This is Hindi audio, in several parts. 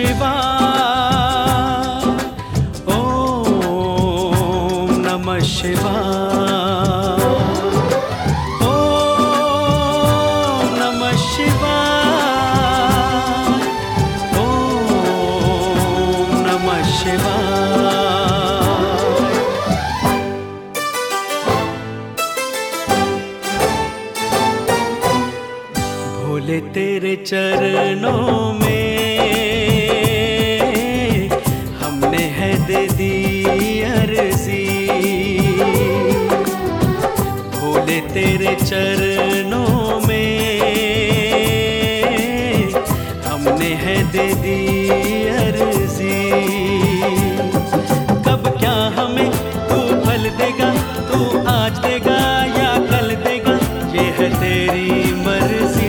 शिवाय, ओम नमः शिवाय, ओम नमः शिवाय, ओम नमः शिवाय। भोले तेरे चरणों में हमने है दे दी अर्जी, भोले तेरे चरणों में हमने है दे दी अर्जी। कब क्या हमें तू फल देगा, तू आज देगा या कल देगा, ये है तेरी मर्जी।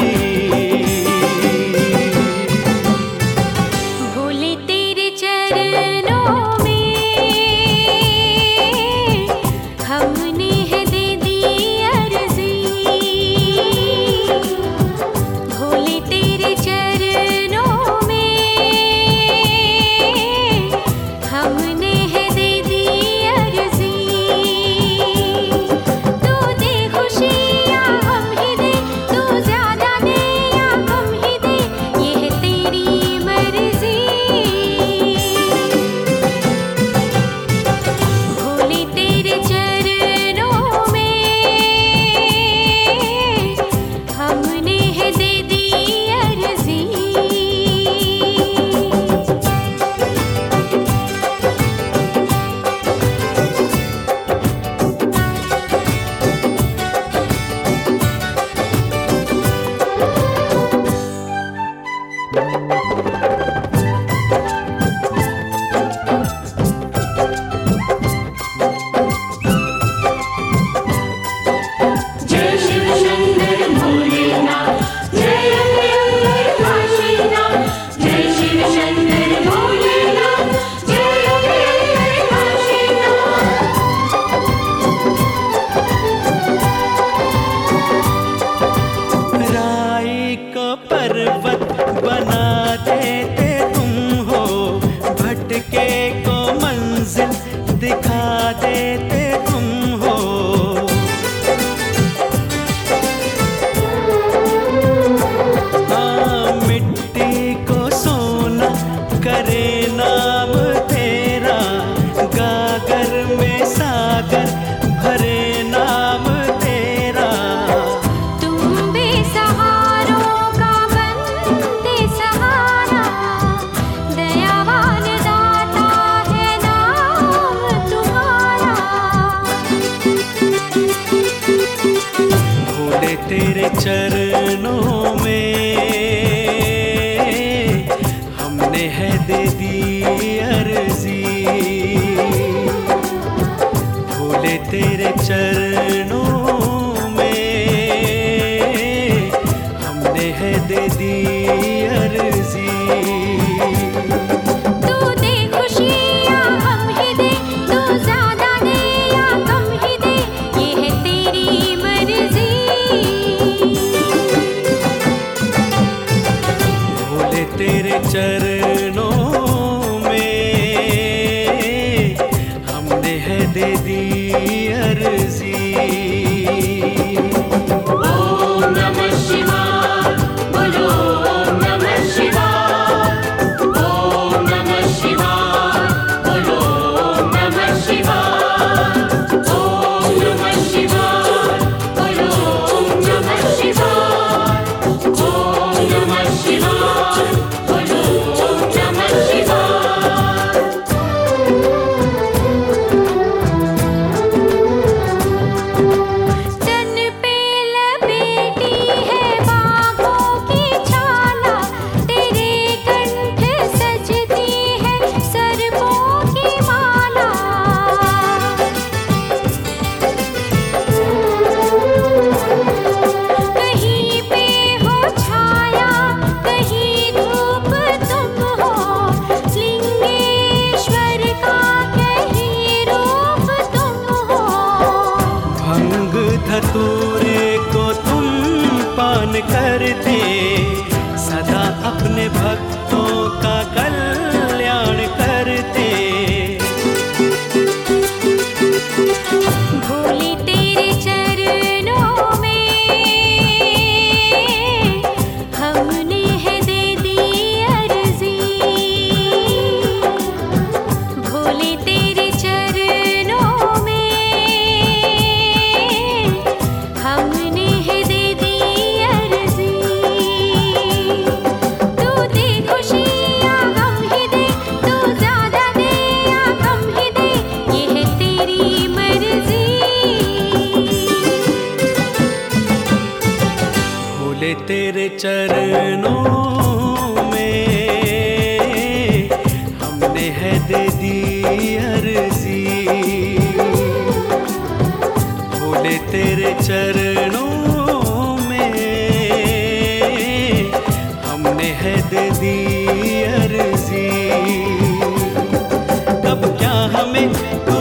पर्वत बना देते तुम हो, भटके को मंजिल दिखा देते तुम हो। हाँ, मिट्टी को सोना करे नाम तेरा, गागर में सागर भरे नाम तेरा। तेरे चरणों में हमने है दे दी अर्जी, भोले तेरे चरणों में हमने है दे दी अर्जी। तेरे चरणों में हमने है दे दी अर्जी। ओम नमः शिवाय, बोलो ओम नमः शिवाय, ओम नमः शिवाय, बोलो ओम नमः शिवाय, ओम नमः शिवाय, बोलो ओम नमः शिवाय, ओम नमः शिवाय। धतूरे को तुम पान करते, सदा अपने भक्तों का कल्याण करते। भोले तेरे चरणों में हमने है दे दी अर्जी। भोले तेरे चरणों में हमने है दे दी अर्जी। तू दे खुशियाँ गम ही दे, तू ज्यादा दे या कम ही दे, ये है तेरी मर्जी। भोले तेरे चरणों में हमने है दे दी अर्जी। भोले तेरे चरणों में हमने है दे दी अर्जी। कब क्या हमें